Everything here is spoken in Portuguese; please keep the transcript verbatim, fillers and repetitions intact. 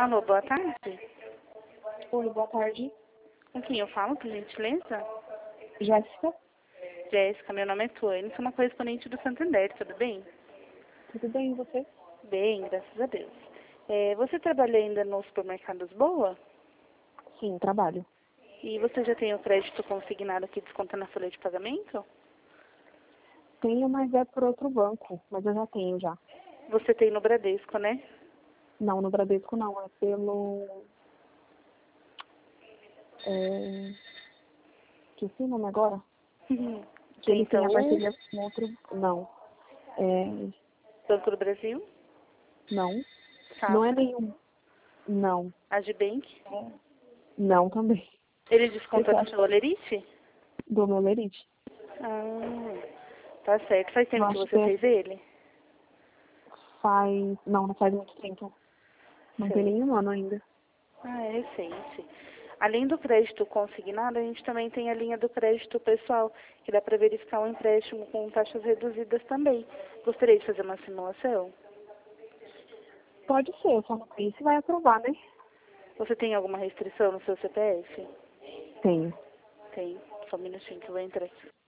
Alô, boa tarde. Oi, boa tarde. Com quem eu falo, por gentileza? Jéssica, Jéssica, meu nome é Tuane, sou uma correspondente do Santander, tudo bem? tudo bem e você? Bem, graças a Deus. É, você trabalha ainda no supermercados Boa? Sim, trabalho. E você já tem o crédito consignado que desconta na folha de pagamento? Tenho, mas é por outro banco, mas eu já tenho já. Você tem no Bradesco, né? Não, no Bradesco não, é pelo... É... Esqueci o nome agora? Que Tem ele tem a então parceria o com outro... Não. É... Banco do Brasil, Não. Não é Safra, nenhum... Não. Agibank. É... Não também. Ele Esse desconta eu do acho seu Olerite? do meu Lerite. Ah, tá certo. Faz Eu tempo que acho que você é- fez ele? faz... Não, não faz muito tempo. Não tem Sei. nenhum ano ainda. Ah, é recente. Além do crédito consignado, a gente também tem a linha do crédito pessoal, que dá para verificar um empréstimo com taxas reduzidas também. Gostaria de fazer uma simulação? Pode ser, só não sei se vai aprovar, né? Você tem alguma restrição no seu C P F? Tenho. Tem. Só um minutinho que eu vou entrar aqui.